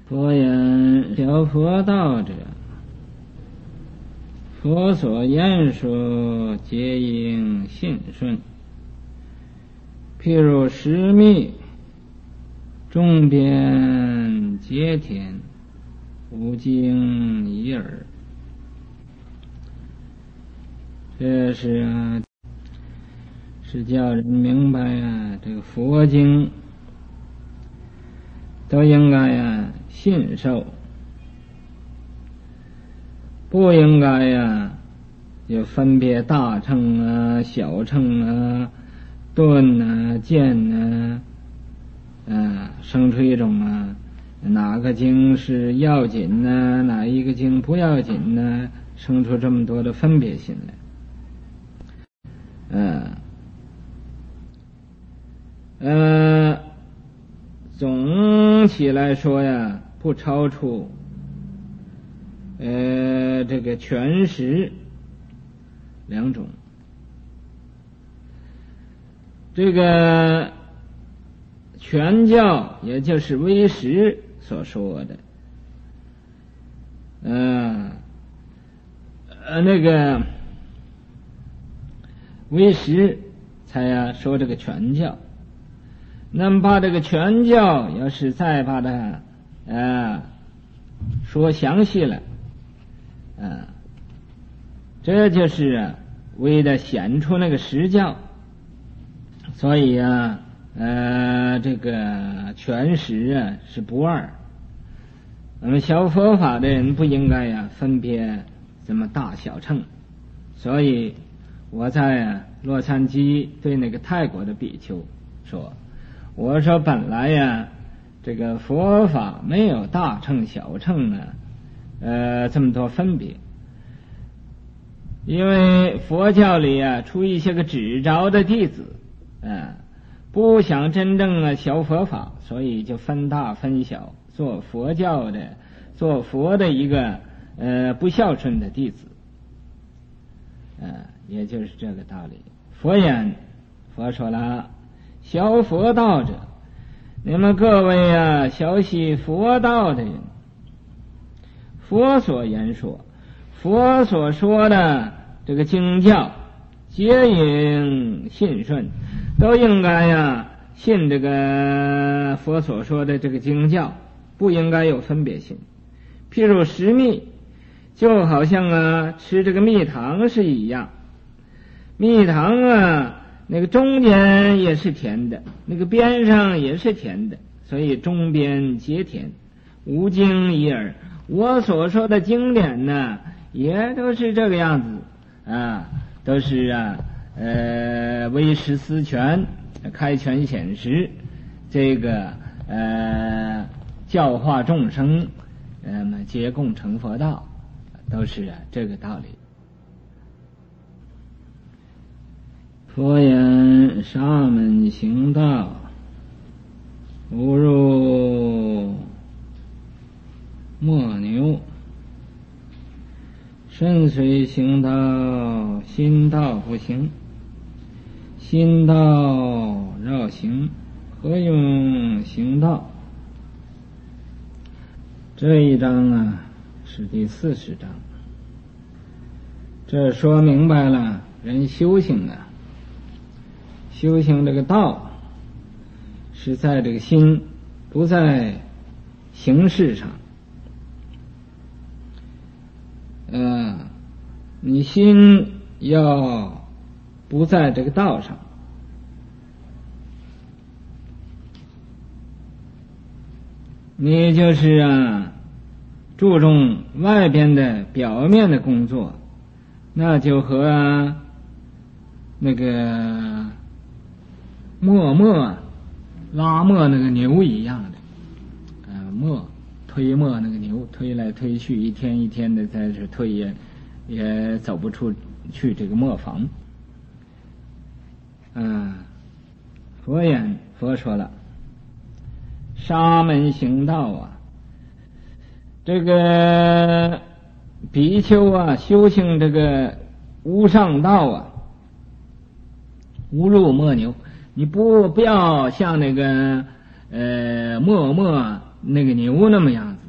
佛言：小佛道者，佛所言说，皆应信顺。譬如十密，众边皆田，无经一耳。这是叫人明白这个佛经都应该信受，不应该就分别大乘小乘顿渐生出一种哪个经是要紧哪一个经不要紧生出这么多的分别心来。总体来说不超出这个全实两种。这个全教也就是唯识所说的那个唯识才说这个全教。那么把这个全教要是再把它说详细了这就是为了显出那个实教。所以这个全实是不二。那么小佛法的人不应该分别这么大小乘。所以我在洛杉矶对那个泰国的比丘说，我说本来这个佛法没有大乘小乘这么多分别，因为佛教里出一些个只着的弟子不想真正学佛法，所以就分大分小，做佛教的做佛的一个不孝顺的弟子也就是这个道理。佛言，佛说了，学佛道者，你们各位学习佛道的人，佛所言说，佛所说的这个经教，皆应信顺，都应该信这个佛所说的这个经教，不应该有分别心。譬如食蜜，就好像吃这个蜜糖是一样，蜜糖那个中间也是甜的，那个边上也是甜的，所以中边皆甜，无经一耳。我所说的经典也都是这个样子都是唯识思权，开权显实，这个教化众生皆共成佛道，都是这个道理。佛言，沙门行道，无入磨牛，身虽行道，心道不行，心道绕行，何用行道？这一章是第40章，这说明白了人修行修行这个道是在这个心，不在形式上。你心要不在这个道上，你就是注重外边的表面的工作，那就和那个拉磨那个牛一样的推磨那个牛，推来推去，一天一天的在这推，也走不出去这个磨坊。佛言，佛说了，沙门行道这个比丘修行这个无上道无入磨牛，你不要像那个磨那个牛那么样子，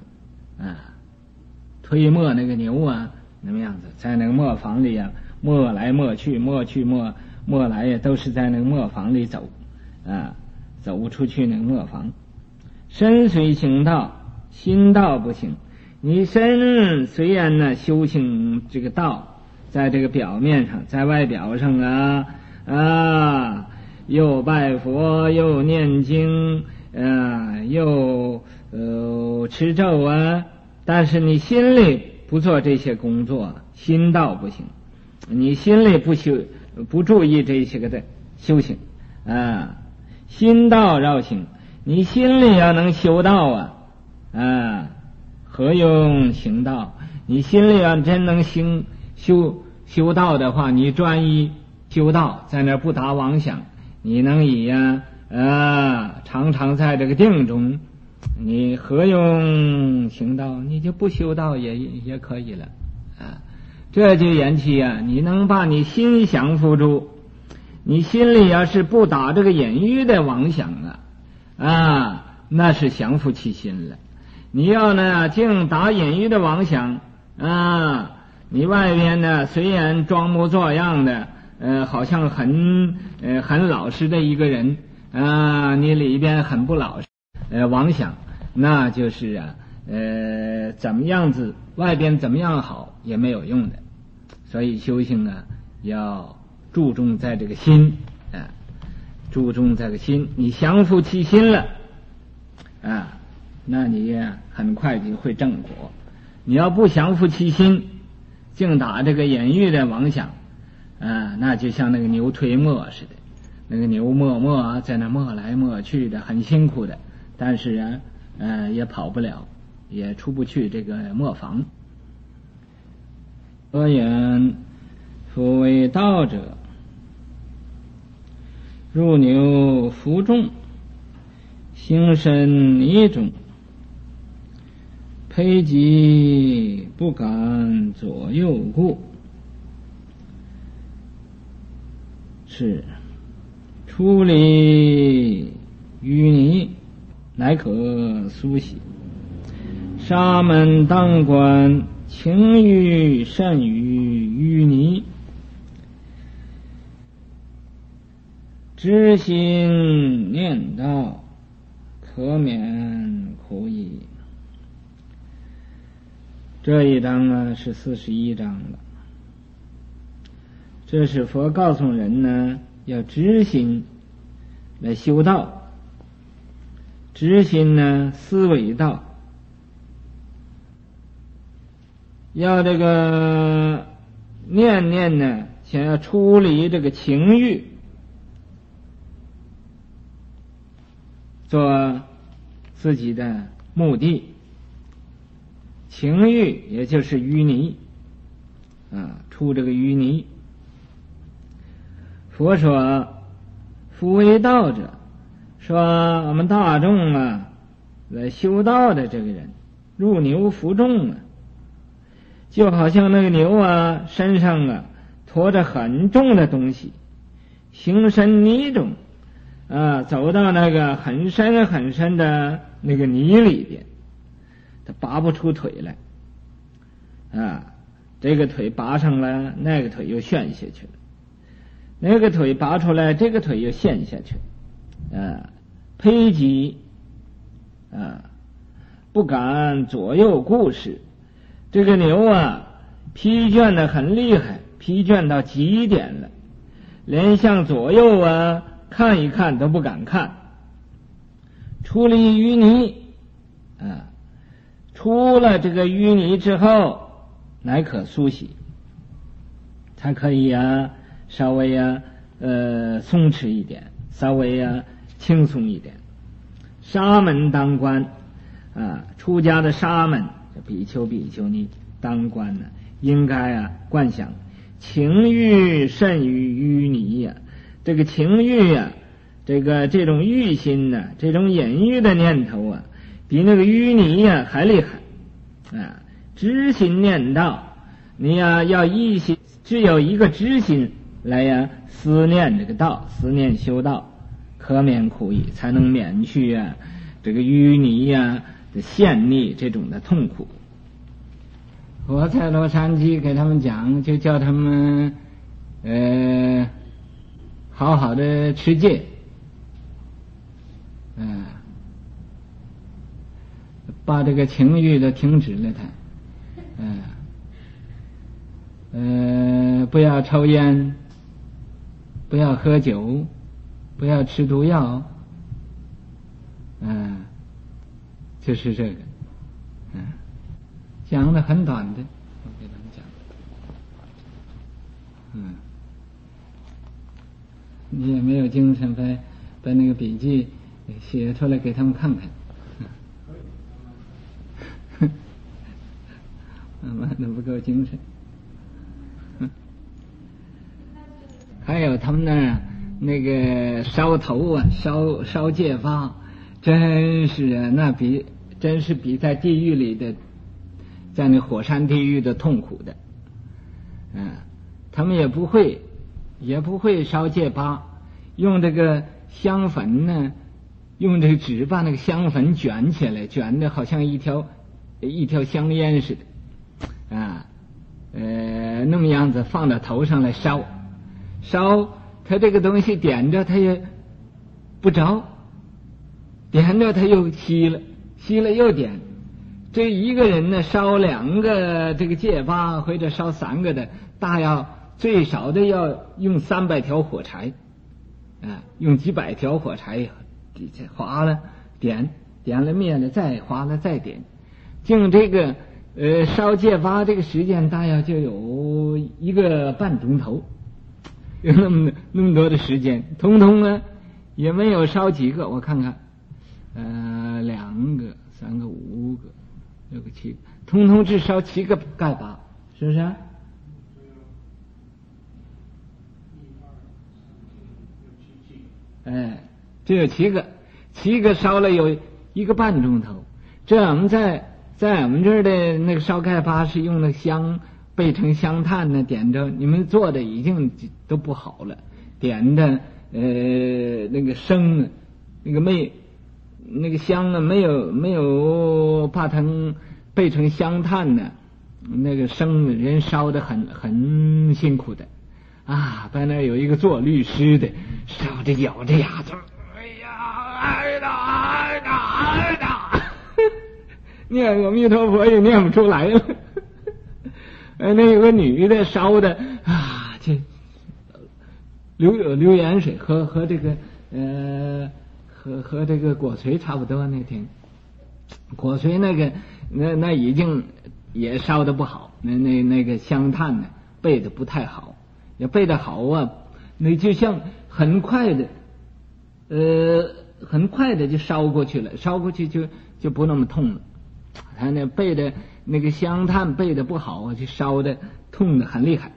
推磨那个牛啊，那么样子，在那个磨坊里啊，磨来磨去，磨去磨来呀，都是在那个磨坊里走啊，走出去那个磨坊。身虽行道，心道不行。你身虽然呢修行这个道，在这个表面上，在外表上又拜佛，又念经，又持咒啊，但是你心里不做这些工作，心道不行。你心里不注意这些个的修行心道绕行。你心里要能修道何用行道？你心里要真能修道的话，你专一修道，在那不打妄想，你能以常常在这个定中，你何用行道？你就不修道也可以了这就言其你能把你心降服住，你心里要是不打这个隐喻的妄想那是降服其心了。你要呢净打隐喻的妄想你外边呢虽然装模作样的好像很老实的一个人你里边很不老实妄想，那就是怎么样子外边怎么样好也没有用的。所以修行要注重在这个心注重这个心，你降服其心了那你很快就会正果。你要不降服其心，净打这个隐喻的妄想那就像那个牛推磨似的，那个牛磨在那磨来磨去的，很辛苦的，但是也跑不了，也出不去这个磨坊。何言夫为道者，入牛服众，行深泥中，佩疾不敢左右顾，是出离淤泥，乃可苏洗。沙门当观，情欲甚于淤泥，知心念道，可免苦矣。这一章是41章了。这是佛告诉人呢，要知心来修道，知心呢思维道，要这个念念呢想要出离这个情欲，做自己的目的。情欲也就是淤泥出这个淤泥。佛说夫为道者，说我们大众来修道的这个人，入牛服众就好像那个牛身上驮着很重的东西，行深泥中走到那个很深很深的那个泥里边，他拔不出腿来这个腿拔上了，那个腿又陷下去了，那个腿拔出来，这个腿又陷下去佩疾不敢左右顾视。这个牛疲倦的很厉害，疲倦到极点了，连向左右看一看都不敢看。出离淤泥出了这个淤泥之后，乃可苏洗，才可以稍微松弛一点，稍微轻松一点。沙门当观出家的沙门比丘比丘尼当观应该观想情欲甚于淤泥这个情欲这种欲心这种隐喻的念头比那个淤泥还厉害知心念道，你要一心，只有一个知心来思念这个道，思念修道，可免苦矣，才能免去这个淤泥的陷溺这种的痛苦。 佛在洛杉矶给他们讲，就叫他们好好的持戒，把这个情欲的停止了它，不要抽烟，不要喝酒，不要吃毒药，就是这个，讲的很短的，我给他们讲，你也没有精神把那个笔记写出来给他们看看，慢的不够精神。还有他们那儿那个烧头啊，烧戒发，真是啊，真是比在地狱里的，在那火山地狱的痛苦的。他们也不会烧戒发，用这个香粉呢，用这个纸把那个香粉卷起来，卷的好像一条香烟似的，那么样子放到头上来烧，它这个东西点着它也不着，点着它又熄了又点。这一个人呢烧2个这个戒发或者烧3个的，最少的要用300条火柴，用几百条火柴划了点了灭了再划了再点，净这个烧戒发这个时间大约就有1个半钟头，有那么多的时间，通通呢也没有烧几个，我看看，2个3个5个6个7个，通通只烧7个盖把，是不是？只有7个烧了有1个半钟头。这我们在我们这儿的那个烧盖把是用那香备成香炭呢，点着，你们做的已经都不好了，点的那个生那个香呢没有把它备成香炭呢，那个生人烧的很辛苦的在那有一个做律师的烧着咬着牙子，念阿弥陀佛也念不出来了。那有个女的烧的这流盐水和这个和这个果髓差不多。那天果髓那已经也烧的不好，那个香炭呢备的不太好，要备的好那就像很快的就烧过去了，烧过去就不那么痛了。他那备的那个香炭备的不好，就烧的痛的很厉害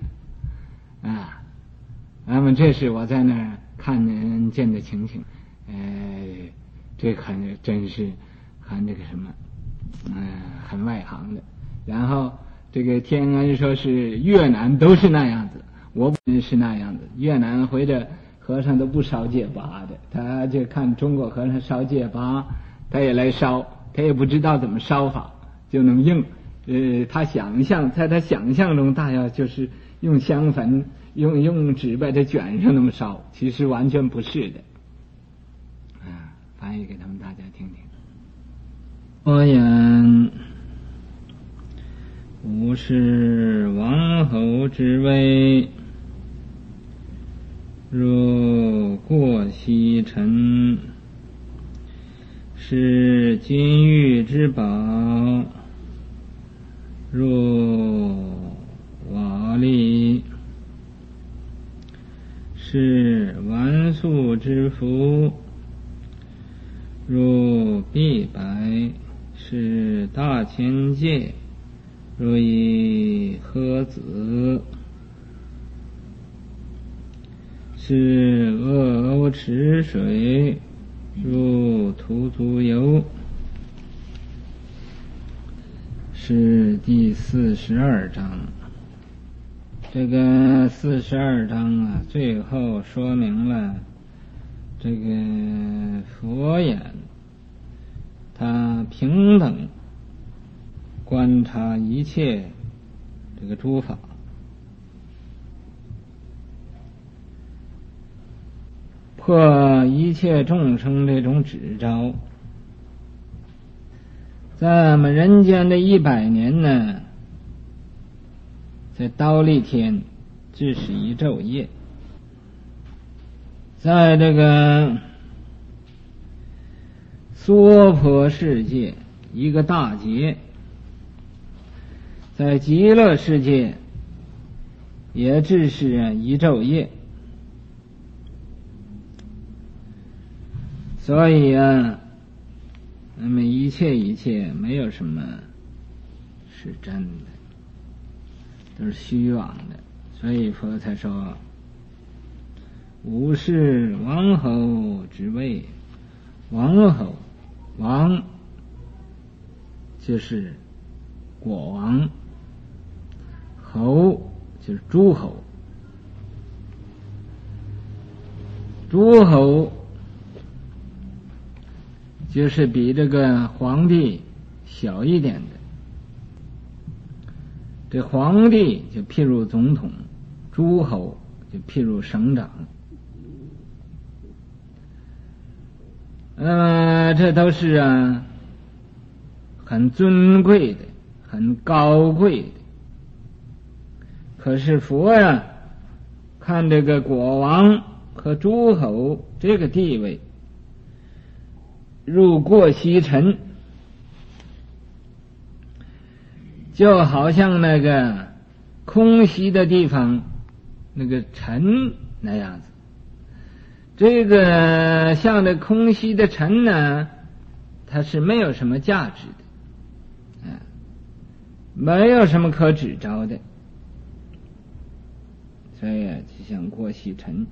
那么这是我在那儿看见的情形。这真是很这个什么很外行的。然后这个天安说是越南都是那样子，我不是那样子，越南或者和尚都不烧戒疤的，他就看中国和尚烧戒疤，他也来烧，他也不知道怎么烧法就能硬。他在他想象中大约就是用香粉用纸把它卷上那么烧，其实完全不是的。翻译给他们大家听听。佛言：吾是王侯之位，若过西尘，是金玉之宝，若瓦砾，是纨素之福，若碧白，是大千界，若以诃子，是阿欧池水，如荼足游。是第42章。这个42章最后说明了这个佛眼他平等观察一切这个诸法，破一切众生这种执着。在我们人间的100年呢，在忉利天只是一昼夜，在这个娑婆世界一个大劫，在极乐世界也只是一昼夜。所以啊，那么一切没有什么是真的，都是虚妄的。所以佛才说无是王侯之位。王侯，王就是国王，侯就是诸侯，诸侯就是比这个皇帝小一点的。这皇帝就譬如总统，诸侯就譬如省长。这都是很尊贵的，很高贵的。可是佛看这个国王和诸侯这个地位入过西尘，就好像那个空隙的地方那个尘那样子。这个像这空隙的尘呢，它是没有什么价值的，没有什么可指着的，所以就像过西尘。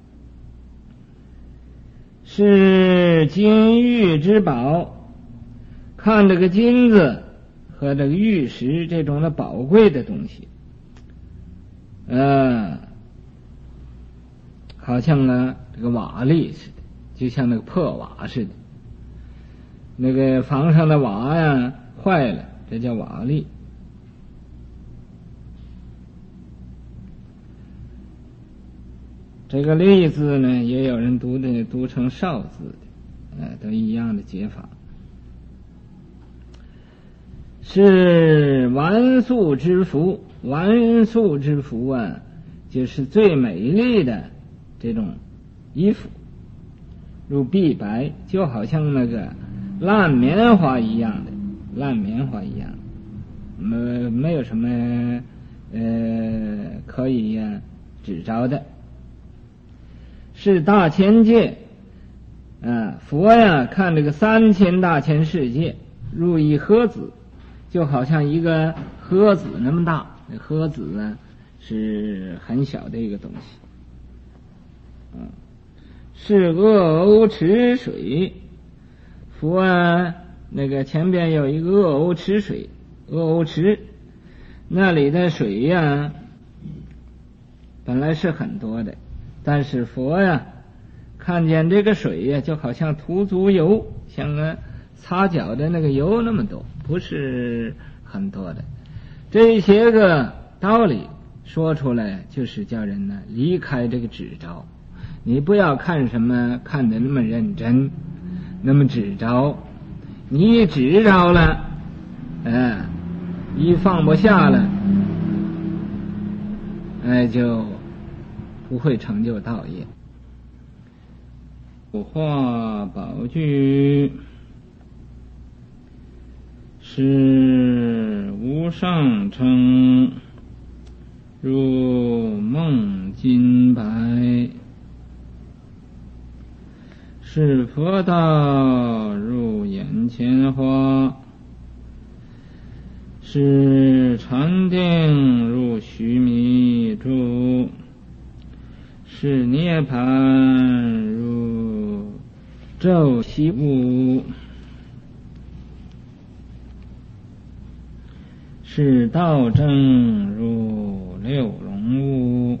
是金玉之宝，看这个金子和这个玉石这种的宝贵的东西，好像这个瓦砾似的，就像那个破瓦似的。那个房上的瓦坏了，这叫瓦砾。这个砾字呢，也有人读成少字的，都一样的解法。是完素之服，完素之服就是最美丽的这种衣服，如碧白，就好像那个烂棉花一样的，烂棉花一样，没有什么可以指着的。是大千界，佛看这个3000大千世界如一盒子，就好像一个盒子那么大。那盒子是很小的一个东西。是恶欧池水，佛那个前边有一个恶欧池水，恶欧池那里的水本来是很多的，但是佛看见这个水就好像涂足油，像擦脚的那个油那么多，不是很多的。这些个道理说出来，就是叫人离开这个执着。你不要看什么看得那么认真，那么执着。你一执着了，一放不下了，就不会成就道业。五化宝具是无上乘，如梦金白，是佛道如眼前花，是禅定如须弥珠，是涅槃如昼夕雾，是道正如六龙雾，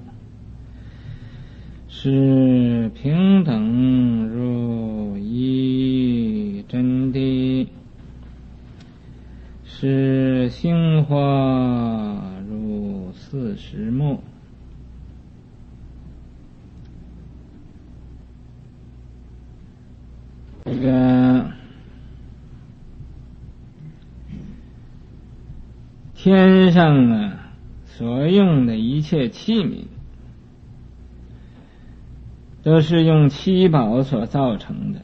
是平等如一真谛，是心花如 40目。这个天上啊所用的一切器皿都是用七宝所造成的。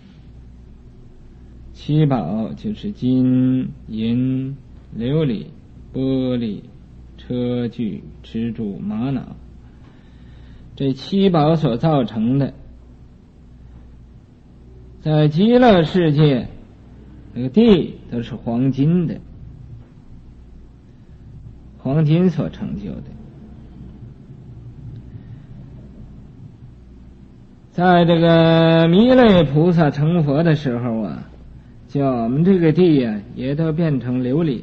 七宝就是金、银、琉璃、玻璃、车具、蜘蛛、玛瑙，这七宝所造成的。在极乐世界，那个地都是黄金的，黄金所成就的。在这个弥勒菩萨成佛的时候啊，叫我们这个地啊也都变成琉璃。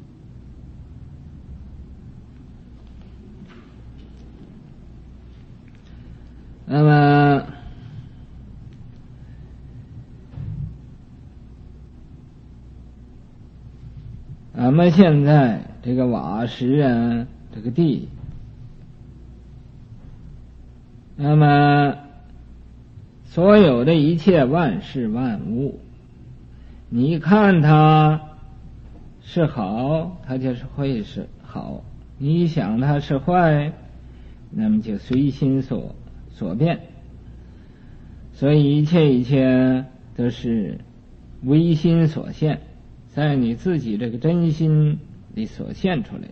那么俺们现在这个瓦石啊，这个地，那么所有的一切万事万物，你看它是好，它就是会是好；你想它是坏，那么就随心所变。所以一切都是唯心所现，在你自己这个真心里所现出来的。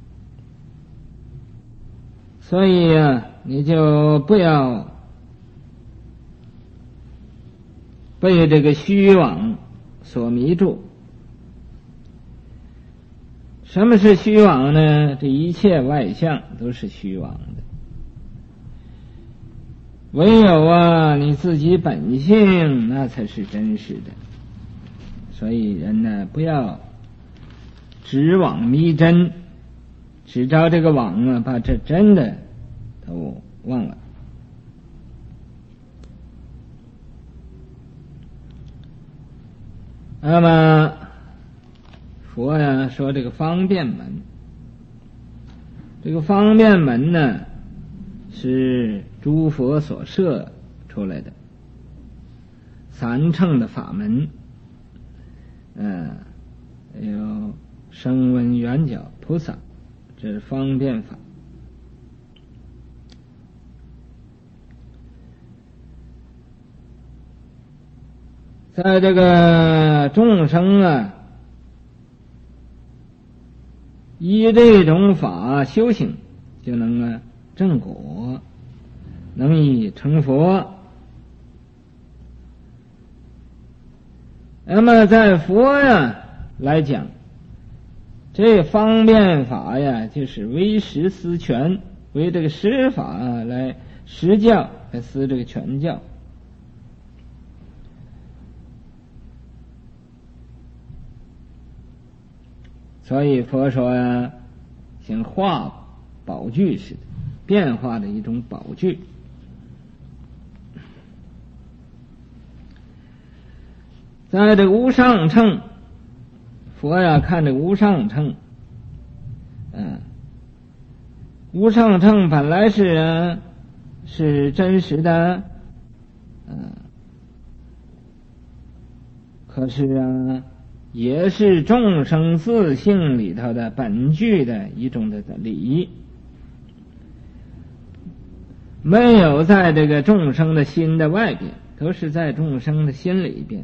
所以啊，你就不要被这个虚妄所迷住。什么是虚妄呢？这一切外相都是虚妄的，唯有啊你自己本性那才是真实的。所以人呢，不要执妄迷真，只照这个妄啊，把这真的都忘了。那么佛呀说这个方便门，这个方便门呢是诸佛所设出来的三乘的法门。有声闻缘觉菩萨，这是方便法。在这个众生啊，依这种法修行，就能正果，能以成佛。那么在佛呀来讲，这方便法呀，就是为实施权，为这个实法来实教，来施这个权教。所以佛说呀，像化宝具似的，变化的一种宝具。在这个无上乘，佛呀看这个无上乘，无上乘本来是真实的，可是啊，也是众生自性里头的本具的一种的理，没有在这个众生的心的外边，都是在众生的心里边。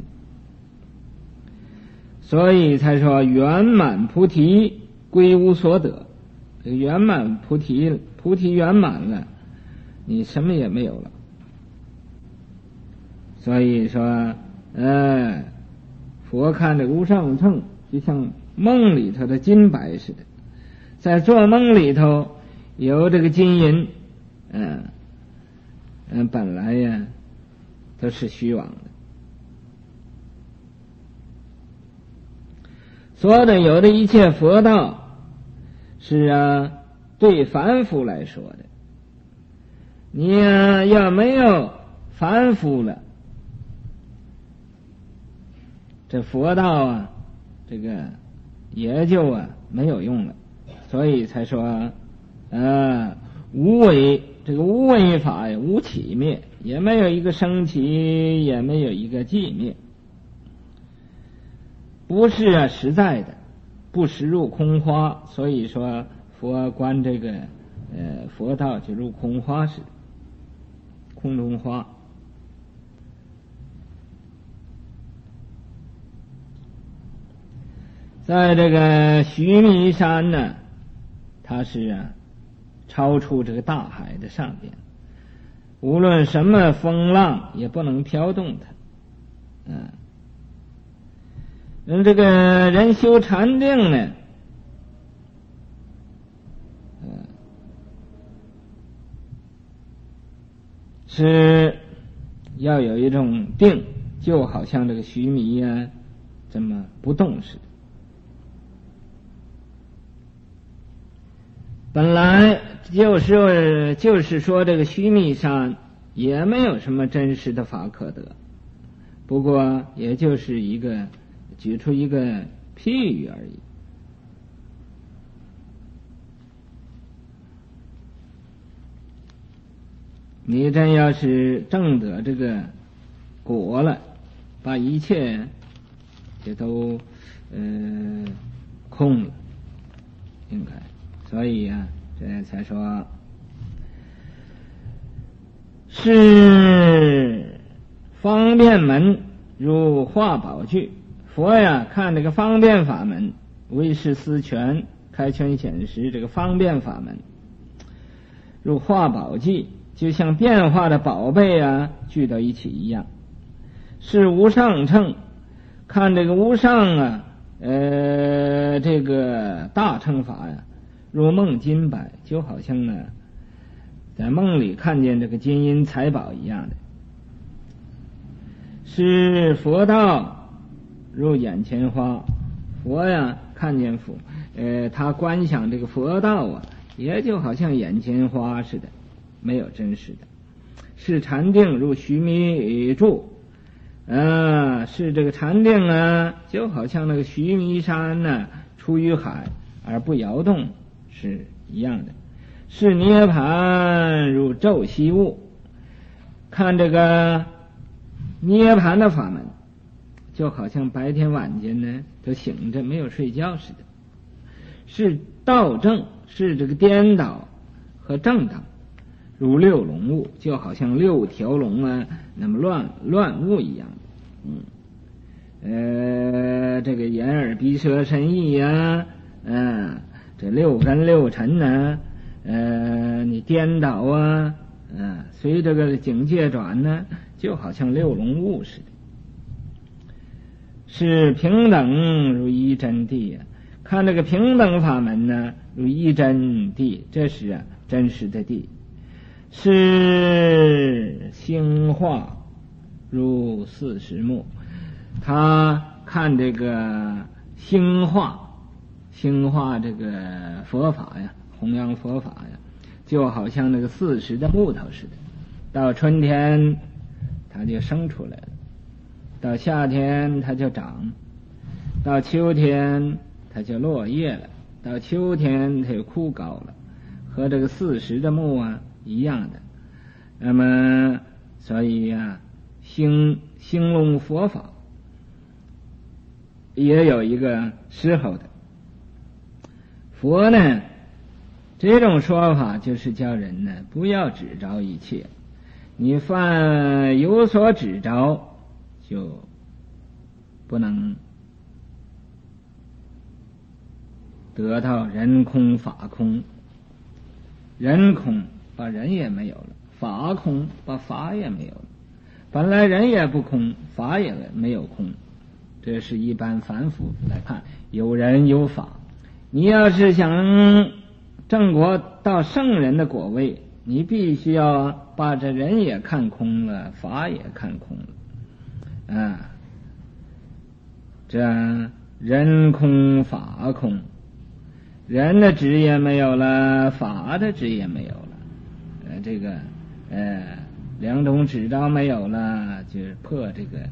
所以才说圆满菩提归无所得。这个圆满菩提圆满了，你什么也没有了。所以说佛看这无上乘就像梦里头的金白似的，在做梦里头有这个金银本来呀都是虚妄的。说的有的一切佛道是对凡夫来说的，你要没有凡夫了，这佛道这个也就没有用了。所以才说无为，这个无为法呀，无起灭，也没有一个生起，也没有一个寂灭，不是实在的，不实入空花。所以说佛观这个佛道就入空花似的，空中花。在这个须弥山呢，它是超出这个大海的上边，无论什么风浪也不能飘动它。这个人修禅定呢，是要有一种定，就好像这个须弥这么不动似的。本来就是说这个须弥山也没有什么真实的法可得，不过也就是举出一个譬喻而已。你真要是证得这个果了，把一切也都空了，应该。所以这才说是方便门如化宝具。佛看这个方便法门，为是思权开权显实，这个方便法门如化宝具，就像变化的宝贝聚到一起一样。是无上乘，看这个无上这个大乘法如梦金摆，就好像在梦里看见这个金银财宝一样的。是佛道如眼前花，佛看见他观想这个佛道也就好像眼前花似的，没有真实的。是禅定如须弥柱，是这个禅定就好像那个须弥山出于海而不摇动是一样的。是涅盘如昼夕雾，看这个涅盘的法门，就好像白天晚间都醒着没有睡觉似的。是道正，是这个颠倒和正道，如六龙雾，就好像六条龙那么乱雾一样的。这个眼耳鼻舌身意这六根六尘你颠倒随这个境界转就好像六龙雾似的。是平等如一真谛，看这个平等法门如一真谛，这是真实的谛。是兴化如40目，他看这个兴化这个佛法弘扬佛法就好像那个40的木头似的，到春天它就生出来了，到夏天它就长，到秋天它就落叶了，到秋天它就枯槁了，和这个40的木一样的。那么所以兴隆佛法也有一个时候的。佛这种说法就是叫人不要执着一切，你犯有所执着就不能得到人空法空。人空把人也没有了，法空把法也没有了。本来人也不空，法也没有空，这是一般凡夫来看，有人有法。你要是想正果到圣人的果位，你必须要把这人也看空了，法也看空了这人空法空，人的执也没有了，法的执也没有了。这个两种执照没有了，就是破这个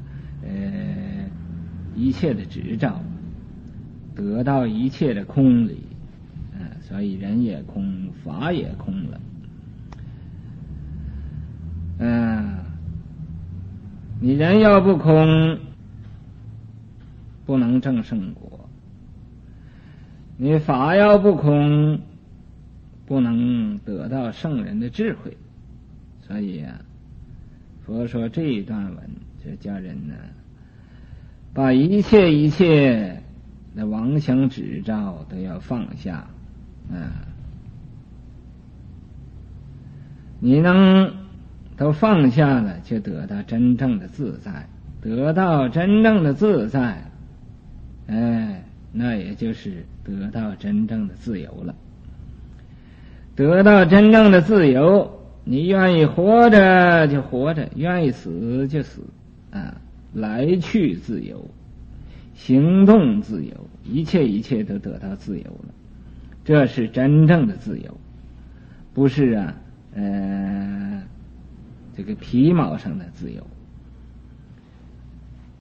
一切的执照，得到一切的空理。 所以人也空，法也空了。你人要不空，不能证圣果；你法要不空，不能得到圣人的智慧。所以佛说这一段文就叫人呢，把一切的妄想执照都要放下。你能都放下了，就得到真正的自在。得到真正的自在，那也就是得到真正的自由了。得到真正的自由，你愿意活着就活着，愿意死就死，来去自由，行动自由，一切都得到自由了。这是真正的自由，不是这个皮毛上的自由。